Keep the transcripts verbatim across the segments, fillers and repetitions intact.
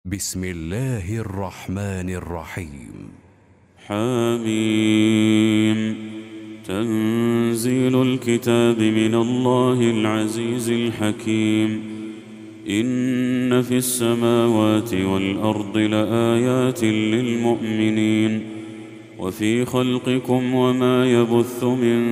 بسم الله الرحمن الرحيم. حميم. تنزيل الكتاب من الله العزيز الحكيم. إن في السماوات والأرض لآيات للمؤمنين وفي خلقكم وما يبث من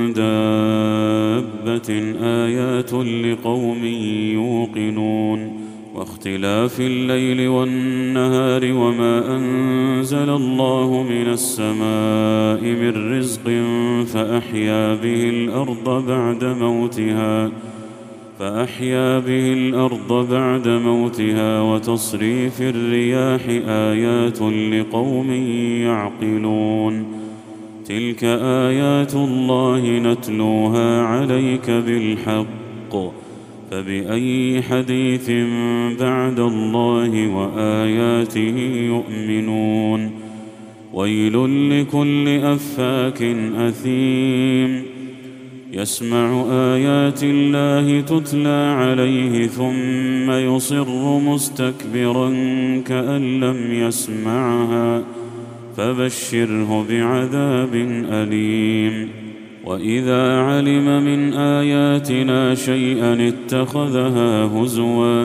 دابة آيات لقوم يوقنون واختلاف الليل والنهار وما أنزل الله من السماء من رزق فأحيا به الأرض بعد موتها فأحيا به الأرض بعد موتها وتصريف الرياح آيات لقوم يعقلون. تلك آيات الله نتلوها عليك بالحق فبأي حديث بعد الله وآياته يؤمنون. ويل لكل أفاك أثيم يسمع آيات الله تتلى عليه ثم يصر مستكبرا كأن لم يسمعها فبشره بعذاب أليم. وإذا علم من آياتنا شيئا اتخذها هزوا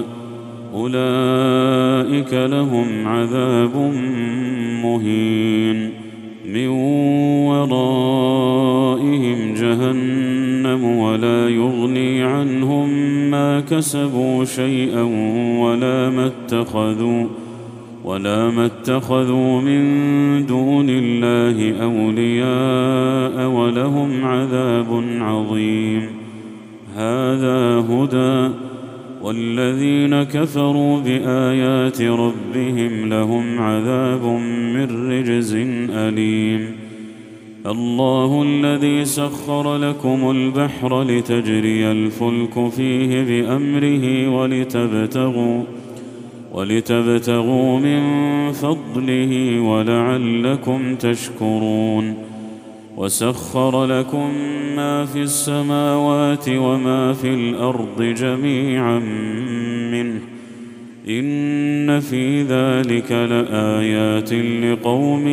أولئك لهم عذاب مهين من ورائهم جهنم ولا يغني عنهم ما كسبوا شيئا ولا ما اتخذوا ولا ما اتخذوا من دون الله أولياء ولهم عذاب عظيم. هذا هدى والذين كفروا بآيات ربهم لهم عذاب من رجز أليم. الله الذي سخر لكم البحر لتجري الفلك فيه بأمره ولتبتغوا ولتبتغوا من فضله ولعلكم تشكرون. وسخر لكم ما في السماوات وما في الأرض جميعا منه إن في ذلك لآيات لقوم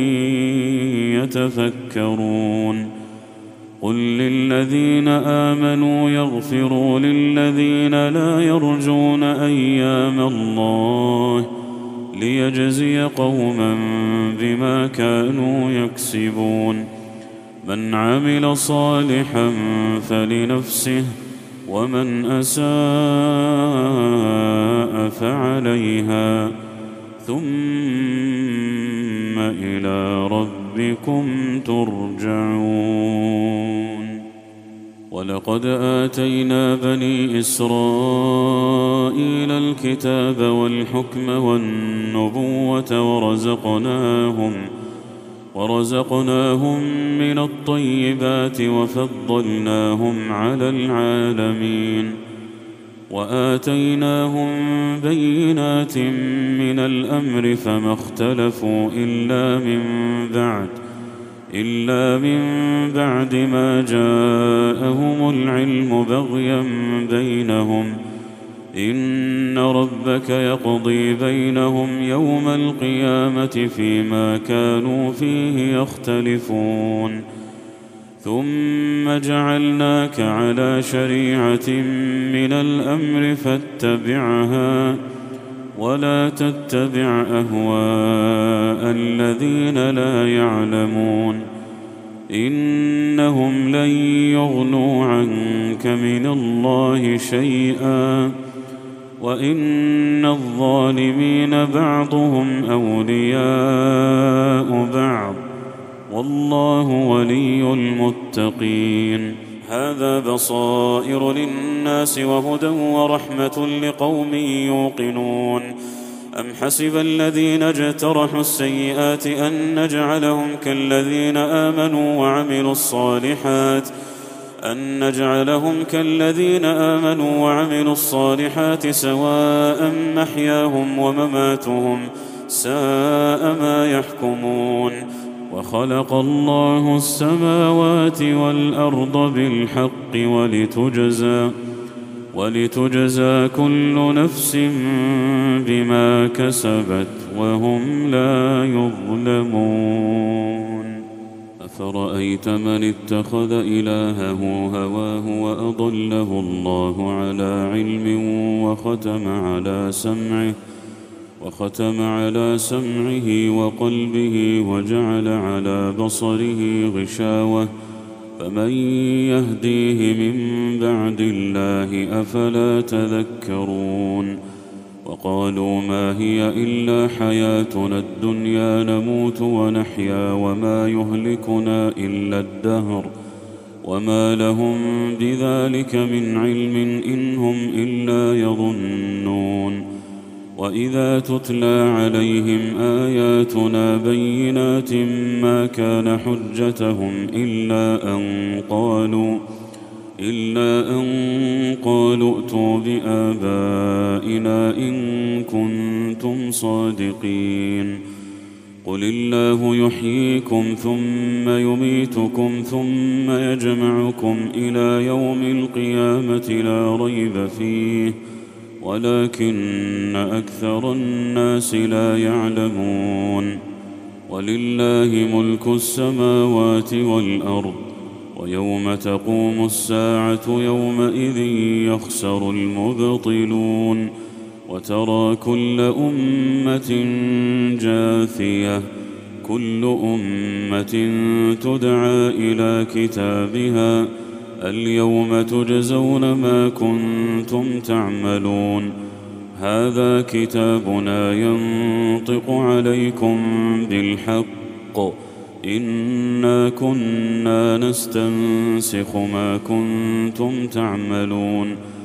يتفكرون. قل للذين آمنوا يغفروا للذين لا يرجون أيام الله ليجزي قوما بما كانوا يكسبون. من عمل صالحا فلنفسه ومن أساء فعليها ثم إلى ربكم ترجعون. ولقد آتينا بني إسرائيل الكتاب والحكم والنبوة ورزقناهم ورزقناهم من الطيبات وفضلناهم على العالمين وآتيناهم بينات من الأمر فما اختلفوا إلا من بعد إلا من بعد ما جاءهم العلم بغيا بينهم إن ربك يقضي بينهم يوم القيامة فيما كانوا فيه يختلفون. ثم جعلناك على شريعة من الأمر فاتبعها ولا تتبع أهواء الذين لا يعلمون إنهم لن يغنوا عنك من الله شيئا وإن الظالمين بعضهم أولياء بعض والله ولي المتقين. هذا بصائر للناس وهدى ورحمة لقوم يوقنون. أم حسب الذين اجترحوا السيئات أن نجعلهم كالذين آمنوا وعملوا الصالحات أن نجعلهم كالذين آمنوا وعملوا الصالحات سواء محياهم ومماتهم ساء ما يحكمون. وخلق الله السماوات والأرض بالحق ولتجزى ولتجزى كل نفس بما كسبت وهم لا يظلمون. أفرأيت من اتخذ إلهه هواه وأضله الله على علم وختم على سمعه وختم على سمعه وقلبه وجعل على بصره غشاوة فمن يهديه من بعد الله أفلا تذكرون. وقالوا ما هي إلا حياتنا الدنيا نموت ونحيا وما يهلكنا إلا الدهر وما لهم بذلك من علم إن هم إلا يظنون. وإذا تتلى عليهم آياتنا بينات ما كان حجتهم إلا أن قالوا إلا أن قالوا ائتوا بآبائنا إن كنتم صادقين. قل الله يحييكم ثم يميتكم ثم يجمعكم إلى يوم القيامة لا ريب فيه ولكن أكثر الناس لا يعلمون. ولله ملك السماوات والأرض ويوم تقوم الساعة يومئذ يخسر المبطلون. وترى كل أمة جاثية كل أمة تدعى إلى كتابها اليوم تجزون ما كنتم تعملون. هذا كتابنا ينطق عليكم بالحق إنا كنا نستنسخ ما كنتم تعملون.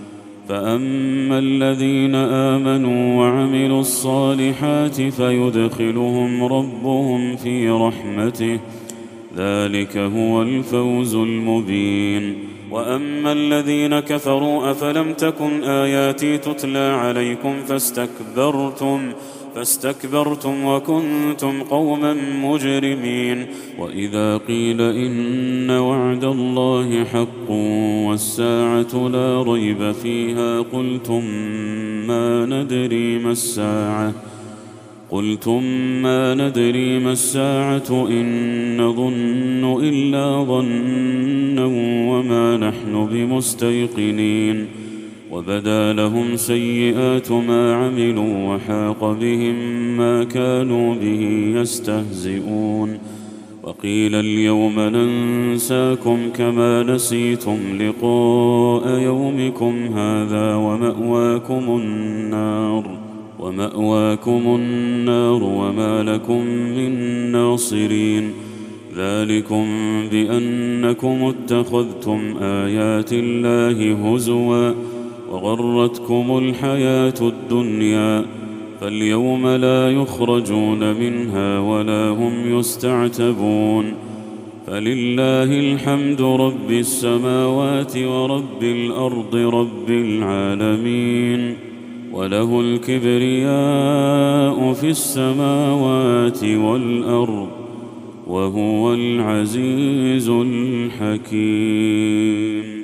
فأما الذين آمنوا وعملوا الصالحات فيدخلهم ربهم في رحمته ذلك هو الفوز المبين. وأما الذين كفروا أفلم تكن آياتي تتلى عليكم فاستكبرتم فاستكبرتم وكنتم قوما مجرمين. وإذا قيل إن وعد الله حق والساعة لا ريب فيها قلتم ما ندري ما الساعة قلتم ما ندري ما الساعة إن نظن إلا ظنا وما نحن بمستيقنين. وبدا لهم سيئات ما عملوا وحاق بهم ما كانوا به يستهزئون. وقيل اليوم ننساكم كما نسيتم لقاء يومكم هذا ومأواكم النار ومأواكم النار وما لكم من ناصرين. ذلكم بأنكم اتخذتم آيات الله هزوا وغرتكم الحياة الدنيا فاليوم لا يخرجون منها ولا هم يستعتبون. فلله الحمد رب السماوات ورب الأرض رب العالمين وله الكبرياء في السماوات والأرض وهو العزيز الحكيم.